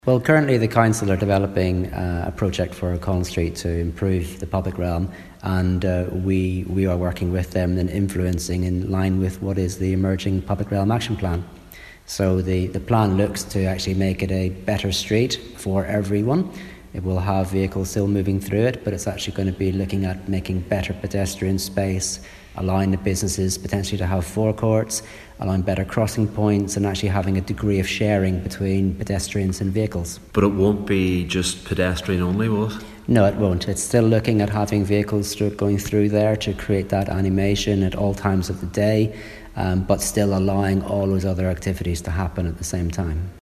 Well, currently the council are developing a project for Collins Street to improve the public realm, and we are working with them and influencing in line with what is the emerging public realm action plan. So the plan looks to actually make it a better street for everyone. It will have vehicles still moving through it, but it's actually going to be looking at making better pedestrian space, allowing the businesses potentially to have forecourts, allowing better crossing points, and actually having a degree of sharing between pedestrians and vehicles. But it won't be just pedestrian only, will it? No, it won't. It's still looking at having vehicles going through there to create that animation at all times of the day, but still allowing all those other activities to happen at the same time.